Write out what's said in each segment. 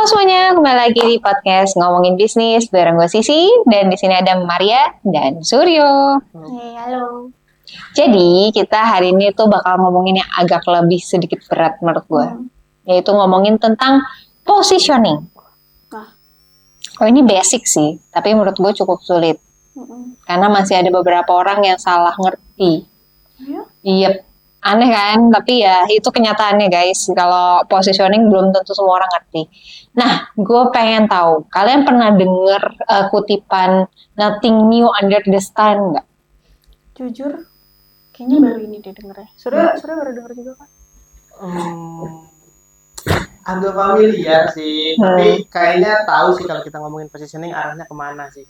semuanya, kembali lagi di podcast Ngomongin Bisnis bareng gue Sisi, dan di sini ada Maria dan Suryo. Halo. Jadi kita hari ini tuh bakal ngomongin yang agak lebih sedikit berat menurut gue, yaitu ngomongin tentang positioning. Oh, ini basic sih, tapi menurut gue cukup sulit karena masih ada beberapa orang yang salah ngerti. Iya. Aneh kan, tapi ya itu kenyataannya guys. Kalau positioning belum tentu semua orang ngerti. Nah, gue pengen tahu, kalian pernah denger kutipan "Nothing new under the sun" nggak? Jujur, kayaknya baru ini deh dengernya. Surya baru denger juga kan? Agak familiar sih, tapi kayaknya tahu sih kalau kita ngomongin positioning arahnya kemana sih.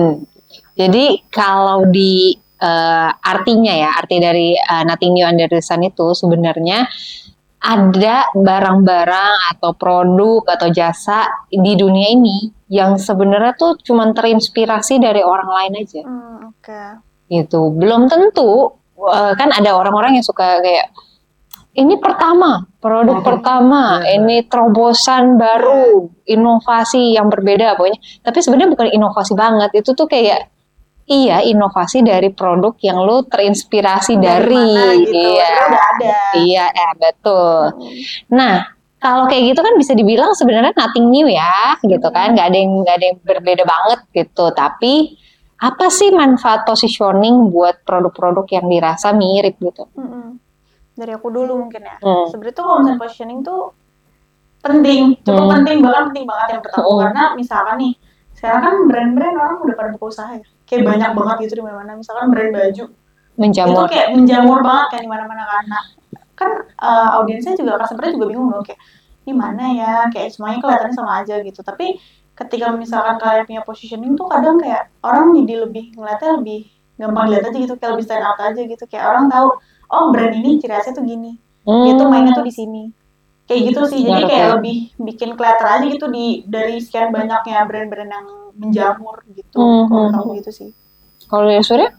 Jadi kalau di artinya ya, arti dari "Nothing new under the sun" itu sebenarnya ada barang-barang atau produk atau jasa di dunia ini yang sebenarnya tuh cuma terinspirasi dari orang lain aja. Gitu. Belum tentu kan ada orang-orang yang suka kayak ini produk pertama, ini terobosan baru, inovasi yang berbeda pokoknya. Tapi sebenarnya bukan inovasi banget, itu tuh kayak inovasi dari produk yang lo terinspirasi dari gitu. Udah ada. Iya, betul. Nah, kalau kayak gitu kan bisa dibilang sebenarnya nothing new ya, gitu kan, nggak ada yang berbeda banget gitu. Tapi apa sih manfaat positioning buat produk-produk yang dirasa mirip gitu? Dari aku dulu mungkin ya. Sebenarnya tuh kalau misalnya positioning tuh penting, cukup penting banget yang pertama. Karena misalkan nih, sekarang kan brand-brand orang udah pada buka usaha ya. Kayak banyak banget gitu di mana-mana. Misalkan brand baju, menjamur. Itu kayak menjamur banget kan di mana-mana karena kan audiensnya juga, customer-nya juga bingung dong kayak ini mana ya, kayak semuanya kelihatannya sama aja gitu. Tapi ketika misalkan kalian punya positioning tuh kadang kayak orang jadi lebih ngeliatnya lebih gampang dilihat aja gitu, kayak lebih stand out aja gitu. Kayak orang tahu, oh brand ini ciri khasnya tuh gini, gitu mainnya tuh di sini. Kayak gitu sih, jadi kayak lebih bikin kelihatan aja gitu dari sekian banyaknya brand-brand yang menjamur gitu. Kalau tahu gitu sih. Kalau ya Surya?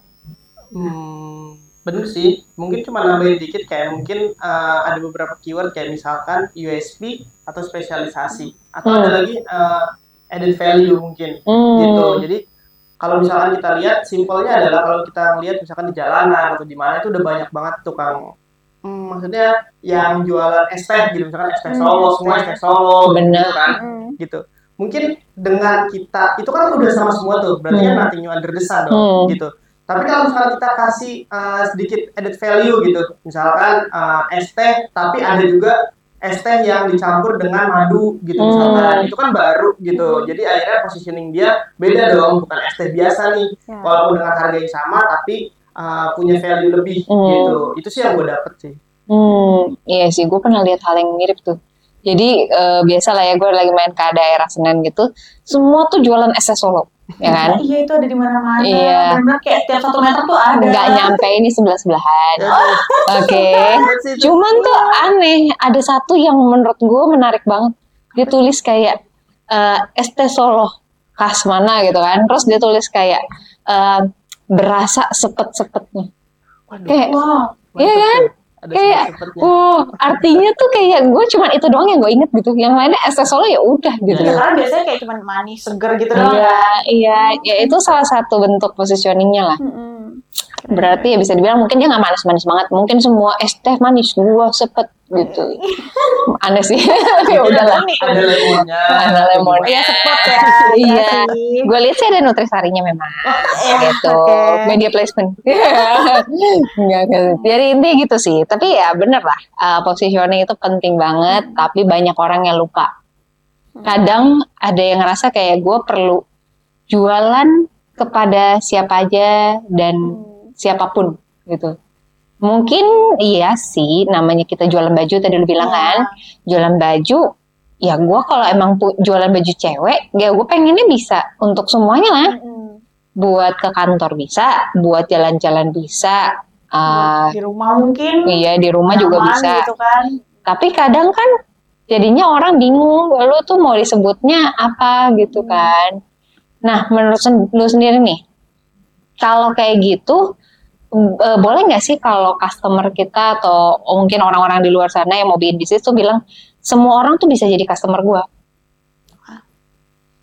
Bener sih, mungkin cuma nambahin dikit kayak mungkin ada beberapa keyword kayak misalkan USP atau spesialisasi atau ada lagi added value mungkin gitu. Jadi kalau misalkan kita lihat simpelnya adalah kalau kita lihat misalkan di jalanan atau di mana itu udah banyak banget tukang maksudnya yang jualan es teh gitu, misalkan es teh Solo, semua es teh Solo gitu kan gitu. Mungkin dengan kita itu kan udah sama semua tuh, berarti kan nothing new under the sun dong gitu. Tapi kalau misalnya kita kasih sedikit added value gitu, misalkan es teh tapi ada juga es teh yang dicampur dengan madu gitu misalkan, itu kan baru gitu. Jadi akhirnya positioning dia beda dong, bukan es teh biasa nih, walaupun dengan harga yang sama tapi punya value lebih gitu. Itu sih yang gue dapet sih. Iya sih, gue pernah lihat hal yang mirip tuh. Jadi biasa lah ya, gue lagi main ke daerah Senen gitu, semua tuh jualan es teh Solo, ya kan? Iya, itu ada di mana-mana. Iya. Benar kayak setiap 1 meter tuh ada. Nggak nyampe ini sebelah-sebelahan. Oke. Cuman tuh aneh, ada satu yang menurut gue menarik banget. Dia tulis kayak es teh Solo khas mana gitu kan. Terus dia tulis kayak berasa sepet-sepetnya. Kayak, iya kan? Kayak, artinya tuh kayak gue cuma itu doang yang gue inget gitu. Yang lainnya es teh Solo ya udah gitu. Ya, karena biasanya kayak cuma manis, seger gitu doang. Iya, ya itu salah satu bentuk positioningnya lah. Berarti ya bisa dibilang mungkin dia nggak manis-manis banget. Mungkin semua es teh manis, gua sepet gitu. Aneh sih. Ya udahlah. Ada lemonnya. Ada lemonnya. Iya, sepet ya. Iya. Gue lihat sih ada nutrisarinya memang. Gitu. Media placement. Enggak kan. Jadi intinya gitu sih. Tapi ya bener lah. Positioning itu penting banget. Tapi banyak orang yang lupa. Kadang ada yang ngerasa kayak gue perlu jualan kepada siapa aja dan siapapun gitu. Mungkin iya sih, namanya kita jualan baju tadi lu bilang kan, jualan baju. Ya gue kalau emang jualan baju cewek, ya gue pengennya bisa untuk semuanya lah. Buat ke kantor bisa, buat jalan-jalan bisa. Di rumah mungkin. Iya, di rumah juga bisa. Gitu kan. Tapi kadang kan jadinya orang bingung, lu tuh mau disebutnya apa gitu kan. Nah, menurut lu sendiri nih, kalau kayak gitu, boleh nggak sih kalau customer kita atau mungkin orang-orang di luar sana yang mau bikin bisnis tuh bilang, semua orang tuh bisa jadi customer gue?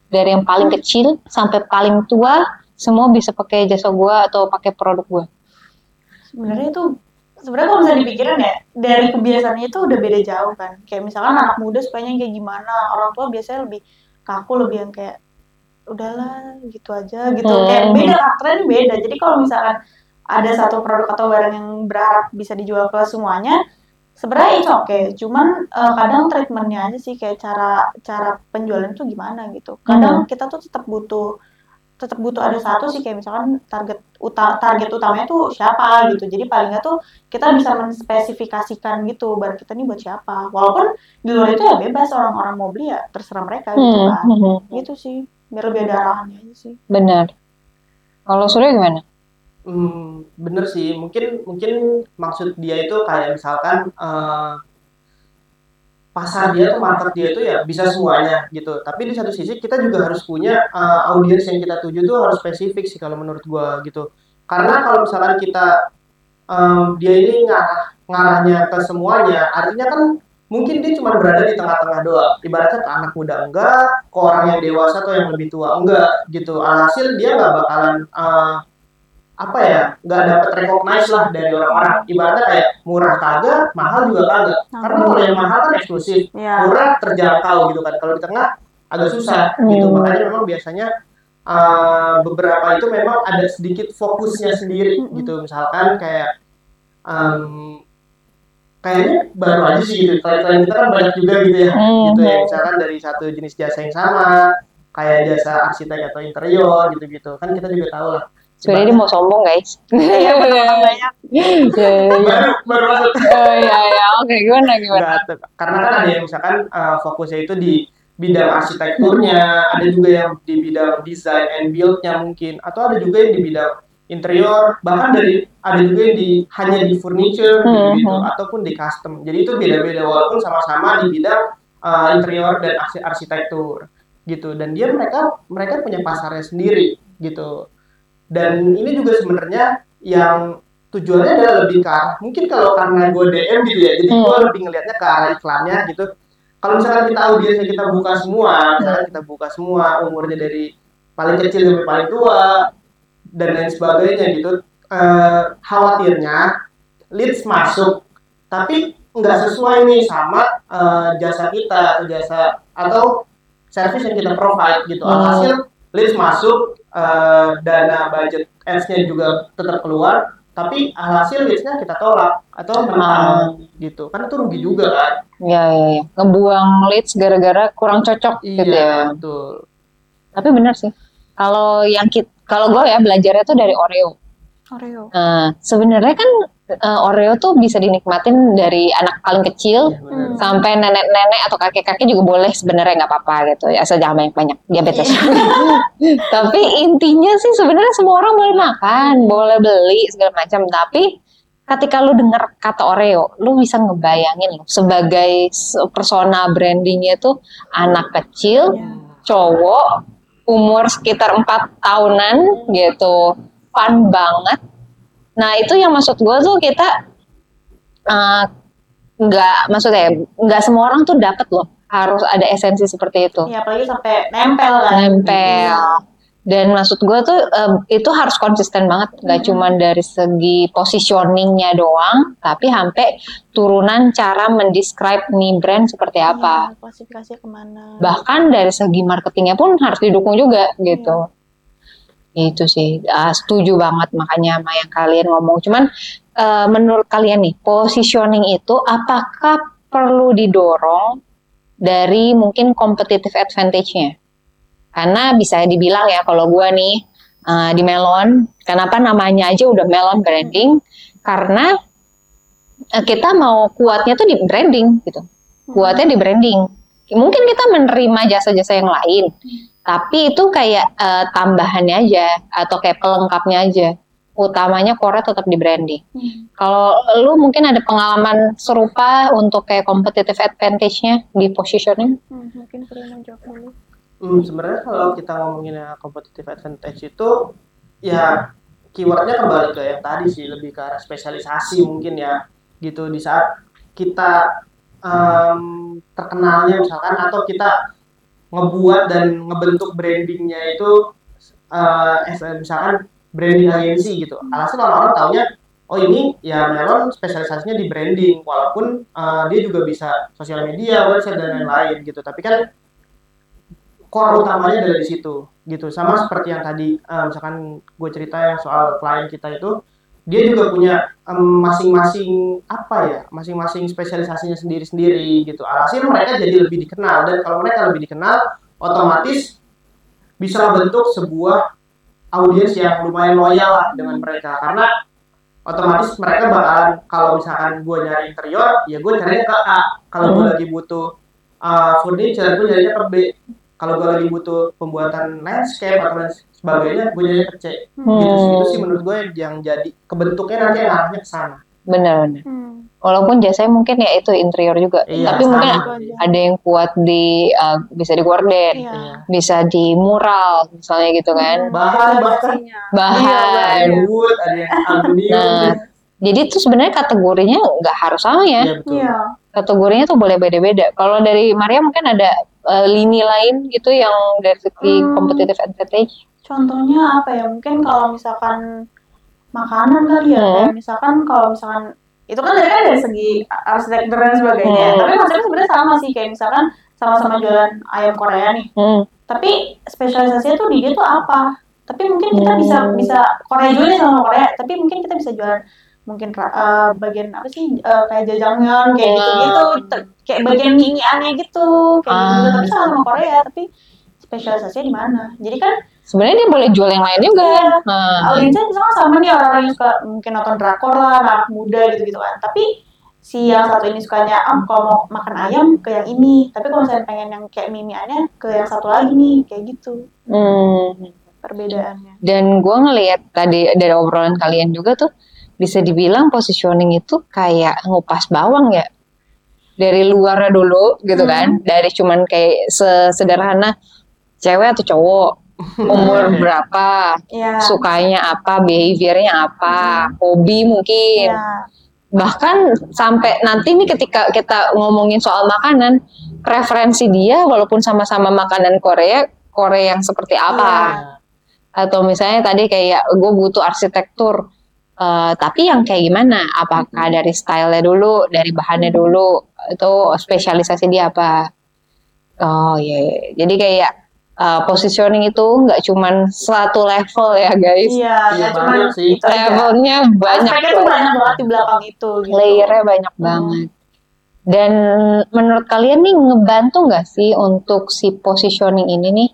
dari yang paling kecil sampai paling tua semua bisa pakai jasa gue atau pakai produk gue. Sebenarnya kalau misalnya dipikirin ya, dari kebiasaannya itu udah beda jauh kan. Kayak misalkan anak muda sukanya kayak gimana, orang tua biasanya lebih kaku, lebih yang kayak udahlah gitu aja gitu. Kayak beda, karakternya beda. Jadi kalau misalkan ada satu produk atau barang yang berharap bisa dijual ke semuanya, sebenarnya it's okay. Cuman kadang treatmentnya aja sih, kayak cara penjualan itu gimana gitu. Kadang kita tuh tetap butuh ada satu sih, kayak misalkan target utamanya tuh siapa gitu. Jadi paling nggak tuh kita bisa menspesifikasikan gitu barang kita ini buat siapa. Walaupun di luar itu ya bebas, orang-orang mau beli ya terserah mereka gitu kan. Gitu sih, biar lebih ada arahannya aja sih. Benar. Kalau Surya gimana? Bener sih, mungkin maksud dia itu kayak misalkan pasar dia tuh, market dia tuh ya bisa semuanya gitu. Tapi di satu sisi kita juga harus punya audiens yang kita tuju tuh harus spesifik sih kalau menurut gua gitu. Karena kalau misalkan kita dia ini ngarahnya ke semuanya, artinya kan mungkin dia cuma berada di tengah-tengah doang. Ibaratnya ke anak muda enggak, ke orang yang dewasa atau yang lebih tua enggak gitu. Alhasil dia nggak bakalan apa ya, nggak dapat recognize lah dari orang-orang. Ibaratnya kayak murah kagak, mahal juga kagak. Karena kalau yang mahal kan eksklusif, murah terjangkau gitu kan. Kalau di tengah agak susah gitu. Makanya memang biasanya beberapa itu memang ada sedikit fokusnya sendiri gitu. Misalkan kayak kayaknya baru aja sih gitu. Klien kita kan banyak juga gitu ya. Gitu ya, misalkan dari satu jenis jasa yang sama, kayak jasa arsitek atau interior gitu-gitu. Kan kita juga tahu lah. Sebenarnya dia mau sombong guys. Iya, banyak. baru masuk. Oke, gimana? Enggak, karena kan ada yang misalkan fokusnya itu di bidang arsitekturnya, ada juga yang di bidang design and build-nya mungkin, atau ada juga yang di bidang interior, bahkan ada juga yang hanya di furniture gitu, ataupun di custom. Jadi itu beda-beda walaupun sama-sama di bidang interior dan arsitektur gitu. Dan mereka punya pasarnya sendiri gitu. Dan ini juga sebenarnya yang tujuannya adalah lebih ke arah, mungkin kalau karena gue DM gitu ya, jadi gue lebih ngelihatnya ke arah iklannya gitu. Kalau misalkan kita audiensnya kita buka semua, umurnya dari paling kecil sampai paling tua dan lain sebagainya gitu, khawatirnya leads masuk tapi nggak sesuai nih sama jasa kita atau service yang kita provide gitu. Alhasil leads masuk, dana budget ads-nya juga tetap keluar, tapi hasil leads-nya kita tolak atau menang gitu. Kan itu rugi juga kan? Iya. Ngebuang leads gara-gara kurang cocok gitu ya. Betul. Tapi benar sih. Kalau gue ya belajarnya tuh dari Oreo. Sebenarnya kan Oreo tuh bisa dinikmatin dari anak paling kecil sampai nenek-nenek atau kakek-kakek juga boleh sebenarnya, nggak apa-apa gitu ya, asal jangan banyak diabetes. Tapi intinya sih sebenarnya semua orang boleh makan, boleh beli segala macam. Tapi ketika lu dengar kata Oreo, lu bisa ngebayangin lu sebagai persona brandingnya tuh anak kecil, cowok, umur sekitar 4 tahunan gitu. Fun banget. Nah itu yang maksud gue tuh kita nggak semua orang tuh dapat loh, harus ada esensi seperti itu. Iya, apalagi sampai nempel kan. Dan maksud gue tuh itu harus konsisten banget, nggak cuma dari segi positioningnya doang, tapi sampai turunan cara mendescribe nih brand seperti apa. Klasifikasinya kemana. Bahkan dari segi marketingnya pun harus didukung juga gitu. Itu sih, setuju banget makanya sama yang kalian ngomong. Cuman menurut kalian nih, positioning itu apakah perlu didorong dari mungkin competitive advantage-nya? Karena bisa dibilang ya, kalau gue nih di Melon, kenapa namanya aja udah Melon Branding? Karena kita mau kuatnya tuh di branding gitu. Kuatnya di branding. Mungkin kita menerima jasa-jasa yang lain, tapi itu kayak tambahannya aja atau kayak pelengkapnya aja. Utamanya core tetap di branding. Kalau lu mungkin ada pengalaman serupa untuk kayak competitive advantage-nya di positioning? Mungkin perlu menjawab dulu. Sebenarnya kalau kita ngomongin competitive advantage itu ya keywordnya kembali ke yang tadi sih, lebih ke arah spesialisasi mungkin ya gitu. Di saat kita terkenalnya misalkan, atau kita ngebuat dan ngebentuk brandingnya itu misalkan branding agency gitu. Alasan orang-orang taunya, oh ini ya Melon spesialisasinya di branding, walaupun dia juga bisa sosial media, website dan lain-lain gitu. Tapi kan core utamanya adalah di situ gitu. Sama seperti yang tadi misalkan gue cerita yang soal klien kita itu, dia juga punya masing-masing masing-masing spesialisasinya sendiri-sendiri gitu. Alhasil mereka jadi lebih dikenal, dan kalau mereka lebih dikenal, otomatis bisa membentuk sebuah audiens yang lumayan loyal lah dengan mereka, karena otomatis mereka bakalan, kalau misalkan gue nyari interior, ya gue cari ke A. Kalau gue lagi butuh furniture, gue nyari ke B. Kalau gue lagi butuh pembuatan landscape atau lain sebagainya, gue nyari ke C. Gitu sih menurut gue yang jadi kebentuknya nanti yang arahnya ke sana. Benar-benar. Walaupun jasanya mungkin ya itu interior juga, Iya, tapi mungkin sama. ada yang kuat di bisa di gorden, bisa di mural misalnya gitu kan. Bahan bahkan Bahan. wood, ada yang aluminium. Nah, jadi itu sebenarnya kategorinya nggak harus sama ya. Iya, betul. Kategorinya tuh boleh beda-beda. Kalau dari Maria mungkin ada lini lain gitu yang dari segi competitive advantage. Contohnya apa ya? Mungkin kalau misalkan makanan kali ya, kayak misalkan kalau misalkan itu kan dari segi arsitektur dan sebagainya. Tapi maksudnya sebenarnya sama sih, kayak misalkan sama-sama jualan ayam Korea nih. Tapi spesialisasinya tuh di dia tuh apa? Tapi mungkin kita bisa Korea juga nih sama Korea, tapi mungkin kita bisa jualan mungkin bagian apa sih kayak jajangmyeon kayak gitu-gitu, kayak bagian mie-nya gitu, kayak gitu. Tapi sama Korea, tapi spesialisasinya di mana? Jadi kan sebenarnya dia boleh jual yang lain juga. Audiensnya misalkan sama nih orang-orang yang suka mungkin nonton drakor lah, anak muda gitu-gitu kan. Tapi si yang satu ini sukanya kalau mau makan ayam ke yang ini, tapi kalau misalnya pengen yang kayak mie-nya ke yang satu lagi nih, kayak gitu. Perbedaannya. Dan gue ngelihat tadi dari obrolan kalian juga tuh, bisa dibilang positioning itu kayak ngupas bawang ya. Dari luarnya dulu gitu kan, dari cuman kayak sederhana cewek atau cowok, umur berapa, sukanya apa, behaviornya apa, hobi mungkin. Bahkan sampai nanti nih ketika kita ngomongin soal makanan, preferensi dia walaupun sama-sama makanan Korea yang seperti apa. Atau misalnya tadi kayak gue butuh arsitektur, tapi yang kayak gimana? Apakah dari stylenya dulu, dari bahannya dulu, itu spesialisasi dia apa? Oh iya. Jadi kayak positioning itu nggak cuma satu level ya guys. Iya, banyak sih. Levelnya banyak. Aspeknya tuh banyak banget di belakang itu. Gitu. Layernya banyak banget. Dan menurut kalian nih ngebantu nggak sih untuk si positioning ini nih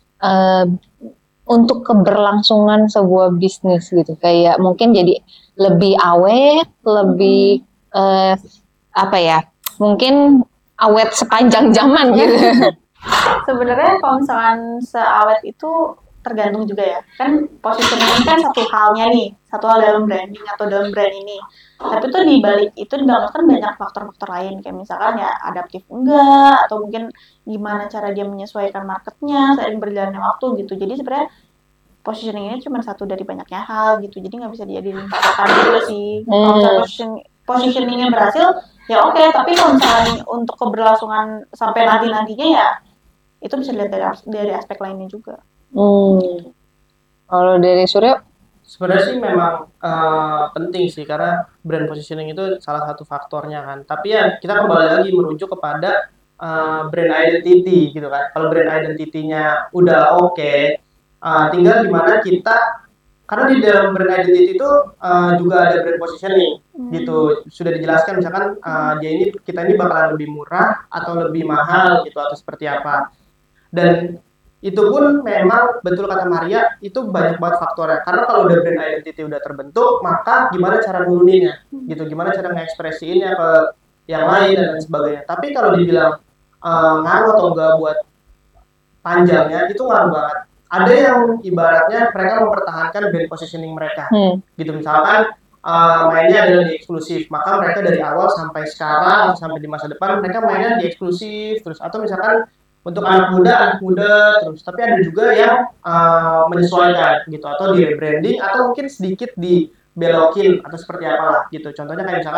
untuk keberlangsungan sebuah bisnis gitu? Kayak mungkin jadi lebih awet, lebih apa ya? Mungkin awet sepanjang zaman gitu. Sebenarnya kalau misalkan seawet itu tergantung juga ya. Kan positioning ini kan satu halnya nih, satu hal dalam branding atau dalam brand ini. Tapi tuh di balik itu di belakang kan banyak faktor-faktor lain, kayak misalkan ya adaptif enggak, atau mungkin gimana cara dia menyesuaikan marketnya seiring berjalannya waktu gitu. Jadi sebenarnya positioning ini cuma satu dari banyaknya hal gitu. Jadi nggak bisa dijadiin patokan juga sih. Kalau misalnya positioningnya berhasil, ya oke. Tapi kalau misalnya untuk keberlangsungan sampai nantinya ya itu bisa dilihat dari aspek lainnya juga. Kalau dari Surya? Sebenarnya sih memang penting sih, karena brand positioning itu salah satu faktornya kan. Tapi ya kita kembali lagi merujuk kepada brand identity gitu kan. Kalau brand identity-nya udah oke, tinggal gimana kita, karena di dalam brand identity itu juga ada brand positioning gitu. Sudah dijelaskan misalkan kita ini bakalan lebih murah atau lebih mahal gitu, atau seperti apa. Dan itu pun memang betul kata Maria, itu banyak banget faktornya. Karena kalau udah brand identity udah terbentuk, maka gimana cara nuruninnya gitu, gimana cara ngekspresiinnya ke yang lain dan sebagainya. Tapi kalau dibilang ngaruh atau enggak buat panjangnya, itu ngaruh banget. Ada yang ibaratnya mereka mempertahankan brand positioning mereka gitu. Misalkan mainnya adalah di eksklusif, maka mereka dari awal sampai sekarang, sampai di masa depan mereka mainnya di eksklusif terus. Atau misalkan untuk anak muda terus, tapi ada juga yang menyesuaikan gitu, atau di rebranding, atau mungkin sedikit dibelokin atau seperti apalah gitu. Contohnya kayak misalkan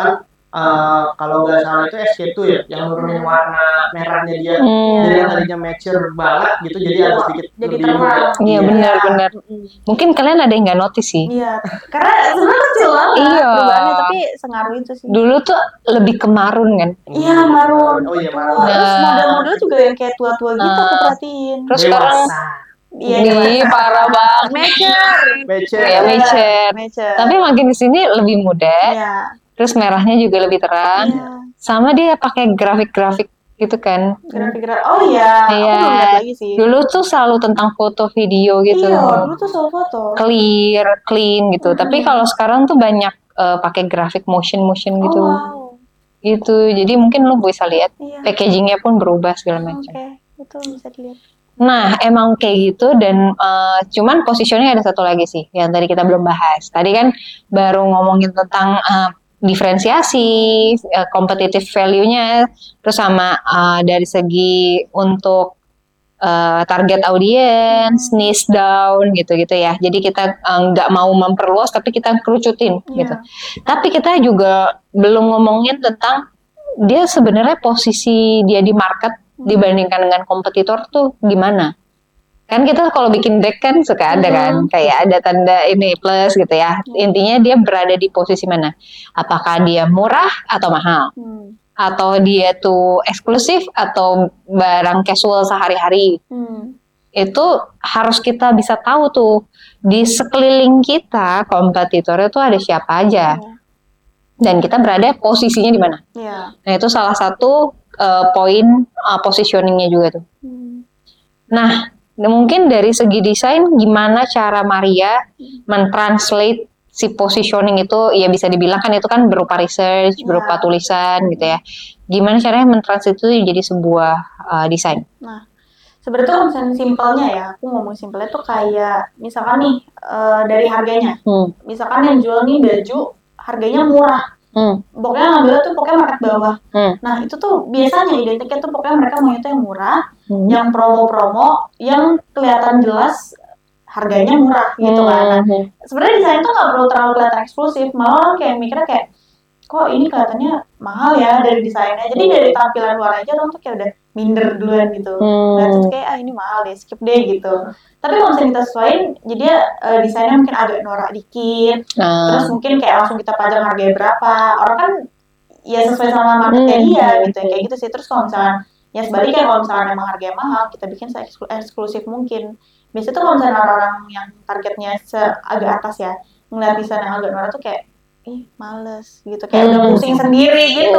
kalau nggak salah itu SK2 ya, yang nurunin warna merahnya dia. Jadi yang tadinya mature banget gitu, jadi agak sedikit Jadi lebih terang. muda. Iya benar-benar. Mungkin kalian ada yang nggak notice sih. Iya, karena sebenarnya kecil banget Iya. perubahannya, tapi sengaruh itu sih. Dulu tuh lebih ke marun kan. Iya, marun. Oh iya, Betul. marun. Terus model-model juga yang kayak tua-tua gitu aku perhatiin. Terus sekarang Iya, Ih, parah banget. Mature. Ya, mature. Tapi makin di sini lebih muda. Iya. Terus merahnya juga lebih terang. Iya. Sama dia pakai grafik-grafik gitu kan. Grafik. Oh iya, aku belum lihat lagi sih. Dulu tuh selalu tentang foto video gitu. Iya, dulu tuh selalu foto. Clear, clean gitu. Tapi kalau sekarang tuh banyak pakai grafik motion gitu. Oh, wow. Gitu. Jadi mungkin lu bisa lihat Iya. packagingnya pun berubah segala macam. Oke, itu bisa dilihat. Nah, emang kayak gitu dan cuman positioning ada satu lagi sih yang tadi kita belum bahas. Tadi kan baru ngomongin tentang diferensiasi, competitive value-nya, terus sama dari segi untuk target audience, niche down gitu-gitu ya. Jadi kita nggak mau memperluas tapi kita kerucutin gitu. Tapi kita juga belum ngomongin tentang dia sebenarnya posisi dia di market dibandingkan dengan kompetitor tuh gimana? Kan kita kalau bikin deck kan suka ada kan, kayak ada tanda ini plus gitu ya. Intinya dia berada di posisi mana? Apakah dia murah atau mahal? Atau dia tuh eksklusif atau barang casual sehari-hari? Itu harus kita bisa tahu tuh di sekeliling kita kompetitornya tuh ada siapa aja. Dan kita berada posisinya di mana? Nah itu salah satu poin positioningnya juga tuh. Nah mungkin dari segi desain gimana cara Maria mentranslate si positioning itu, ya bisa dibilang kan itu kan berupa research, berupa tulisan gitu ya. Gimana caranya mentranslate itu jadi sebuah desain? Nah sebenarnya kalau misalnya simpelnya ya, aku ngomong simpelnya tuh kayak misalkan nih dari harganya, misalkan yang jual nih baju harganya murah. Pokoknya ngambilnya tuh pokoknya market bawah. Nah itu tuh biasanya identiknya tuh pokoknya mereka mau itu yang murah, yang promo-promo, yang kelihatan jelas harganya murah gitu kan. Nah, sebenarnya desain tuh nggak perlu terlalu kelihatan eksklusif, malah kayak mikirnya kayak kok ini kelihatannya mahal ya dari desainnya. Jadi dari tampilan luar aja orang tuh kayak udah minder duluan gitu. Lihat tuh kayak ini mahal deh, skip deh gitu. Tapi kalau misalnya kita sesuaiin, jadi desainnya mungkin agak norak dikit, terus mungkin kayak langsung kita pajang harganya berapa. Orang kan ya sesuai sama marketnya dia gitu, kayak gitu sih. Terus kalau misalnya ya sebaliknya kalau misalnya emang harganya mahal, kita bikin se-eksklusif mungkin. Biasanya tuh kalau misalnya orang-orang yang targetnya agak atas ya, ngeliat desain yang agak norak tuh kayak males gitu, kayak udah pusing sendiri gitu.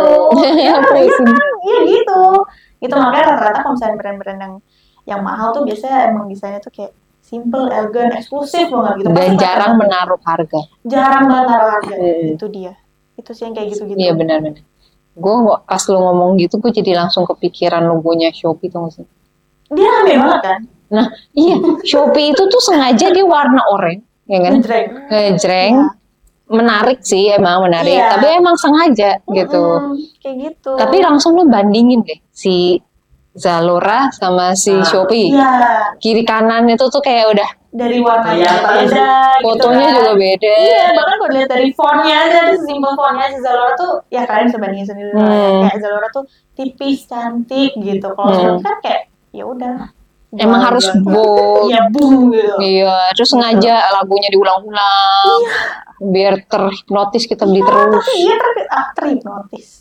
Iya gitu. Itu makanya rata-rata kalau misalnya brand-brand yang mahal tuh biasanya emang desainnya tuh kayak simple, elegan, eksklusif banget gitu. Dan jarang menaruh harga. Jarang banget naruh harga. Itu dia. Itu sih yang kayak gitu-gitu. Iya benar-benar. Gue pas lo ngomong gitu, gue jadi langsung kepikiran logonya Shopee tuh nggak sih? Dia rame banget kan? Nah, iya. Shopee itu tuh sengaja dia warna oranye, ya kan? Ngejreng. Menarik sih, emang menarik. Tapi emang sengaja gitu. Kayak gitu. Tapi langsung lo bandingin deh si Zalora sama si Shopee. Kiri kanan itu tuh kayak udah dari warnanya beda, fotonya gitu juga beda. Iya, bahkan kalau lihat dari fontnya aja, simpel fontnya si Zalora tuh, ya kalian bisa bandingin sendiri lah. Kayak Zalora tuh tipis, cantik gitu. Kalau Shopee kan kayak ya udah. Emang harus bold. Iya, boom gitu. Iya, terus sengaja lagunya diulang-ulang. Biar terhipnotis kita beli terus. Tapi iya terhipnotis.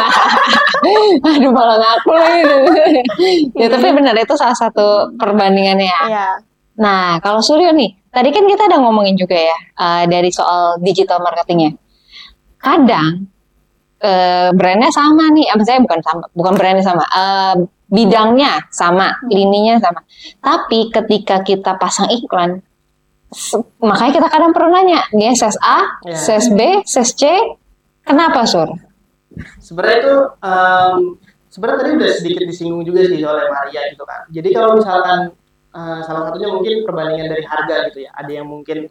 Aduh malah ngaku lagi. Ya tapi benar itu salah satu perbandingannya ya. Iya. Nah kalau Suryo nih, tadi kan kita udah ngomongin juga ya dari soal digital marketingnya. Kadang brandnya sama nih, saya bukan brandnya sama, bidangnya sama, lininya sama. Tapi ketika kita pasang iklan, makanya kita kadang perlu nanya, dia ses A, ses B, ses C, kenapa Sur? Sebenarnya itu sebenarnya tadi udah sedikit disinggung juga sih oleh Maria gitu kan. Jadi kalau misalkan salah satunya mungkin perbandingan dari harga gitu ya. Ada yang mungkin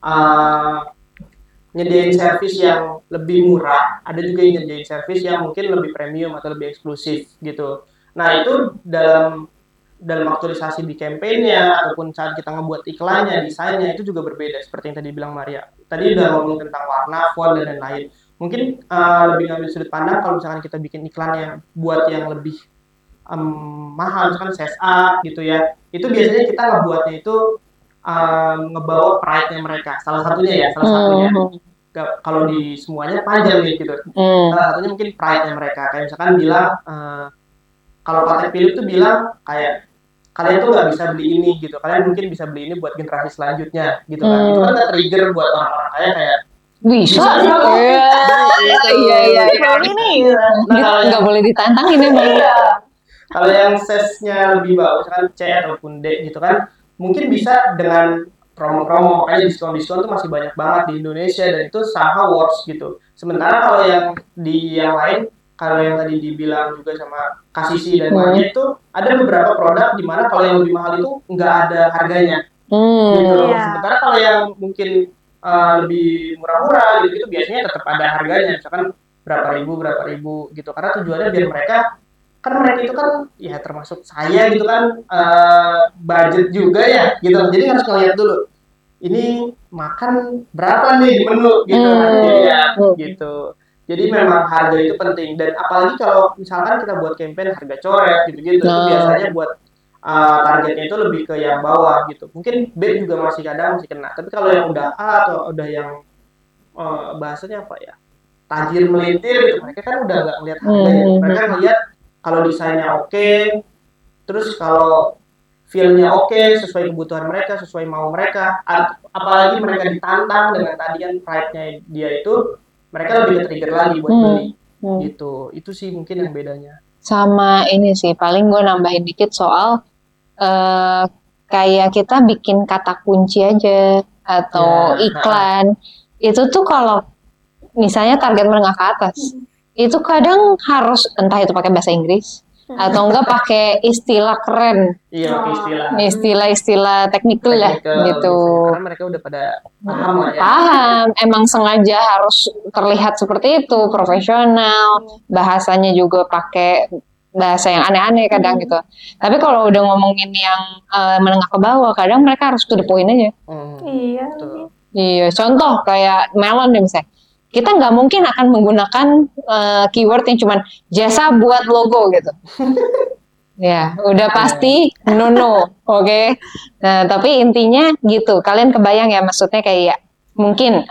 nyediain servis yang lebih murah, ada juga yang nyediain servis yang mungkin lebih premium atau lebih eksklusif gitu. Nah itu dalam aktualisasi di campaign-nya ataupun saat kita ngebuat iklannya, desainnya itu juga berbeda seperti yang tadi bilang Maria. Tadi udah ngomong tentang warna, font dan lain-lain. mungkin lebih ngambil sudut pandang kalau misalkan kita bikin iklan yang buat yang lebih mahal, misalkan size up gitu ya, itu biasanya kita ngebuatnya itu ngebawa pride-nya mereka. Salah satunya. Kalau di semuanya panjang nih gitu. Salah satunya mungkin pride-nya mereka. Kayak misalkan bilang, kalau Patek Philippe tuh bilang kayak kalian tuh nggak bisa beli ini gitu. Kalian mungkin bisa beli ini buat generasi selanjutnya gitu kan. Itu kan nge-trigger buat orang-orang kaya kayak bisa. Iya. Ini Nggak boleh ditantang ini Bang. Kalau yang size-nya lebih bawah, misalkan C ataupun D gitu kan, mungkin bisa dengan promo-promo, makanya diskon-diskon tuh masih banyak banget di Indonesia dan itu somehow works gitu. Sementara kalau yang di yang lain, kalau yang tadi dibilang juga sama Kasisi dan lainnya itu ada beberapa produk di mana kalau yang lebih mahal itu nggak ada harganya gitu loh. Sementara kalau yang mungkin lebih murah-murah gitu biasanya tetap ada harganya, misalkan berapa ribu gitu, karena tujuannya biar mereka itu kan ya termasuk saya gitu kan, budget juga ya gitu, jadi harus ngeliat dulu ini makan berapa nih di menu gitu gitu. Jadi memang harga itu penting, dan apalagi kalau misalkan kita buat campaign harga coret gitu-gitu, itu biasanya buat targetnya itu lebih ke yang bawah gitu. Mungkin B juga masih kena, tapi kalau yang udah A atau udah yang bahasanya apa ya, tajir melintir gitu, mereka kan udah nggak ngeliat harganya, mereka ngeliat kalau desainnya oke, terus kalau feel-nya oke, sesuai kebutuhan mereka, sesuai mau mereka, apalagi mereka ditantang dengan tadi kan pride-nya dia itu, mereka lebih ke-trigger lagi buat beli gitu. Itu sih mungkin yang bedanya. Sama ini sih, paling gue nambahin dikit soal kayak kita bikin kata kunci aja atau iklan, itu tuh kalau misalnya target menengah ke atas, itu kadang harus entah itu pakai bahasa Inggris atau enggak pakai istilah keren. Iya, istilah teknikal lah gitu. Karena mereka udah pada paham lah ya. Paham, emang sengaja harus terlihat seperti itu, profesional, bahasanya juga pakai bahasa yang aneh-aneh kadang gitu. Tapi kalau udah ngomongin yang menengah ke bawah, kadang mereka harus to the point aja. Iya. Iya, contoh kayak melon deh misalnya. Kita nggak mungkin akan menggunakan keyword yang cuman jasa buat logo gitu. Ya, udah pasti no, oke. Nah, tapi intinya gitu. Kalian kebayang ya, maksudnya kayak mungkin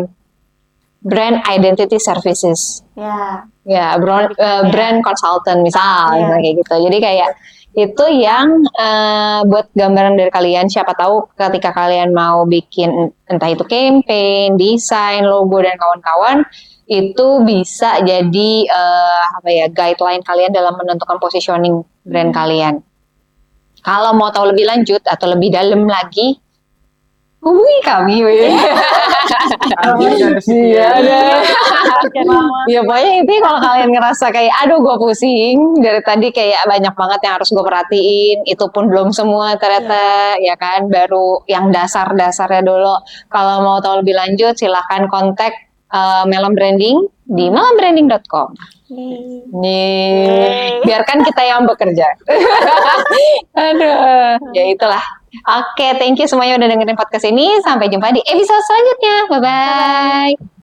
brand identity services. Ya, brand consultant misalnya kayak gitu. Jadi kayak itu yang buat gambaran dari kalian, siapa tahu ketika kalian mau bikin entah itu campaign, desain, logo dan kawan-kawan, itu bisa jadi guideline kalian dalam menentukan positioning brand kalian. Kalau mau tahu lebih lanjut atau lebih dalam lagi, hubungi kami. Ya pokoknya itu kalau kalian ngerasa kayak aduh gue pusing dari tadi, kayak banyak banget yang harus gue perhatiin, itu pun belum semua ternyata ya kan, baru yang dasar-dasarnya dulu. Kalau mau tahu lebih lanjut silahkan kontak Melon Branding di melonbranding.com. Nih, biarkan kita yang bekerja. Aduh, ya itulah. Oke, thank you semuanya udah dengerin podcast ini. Sampai jumpa di episode selanjutnya. Bye-bye.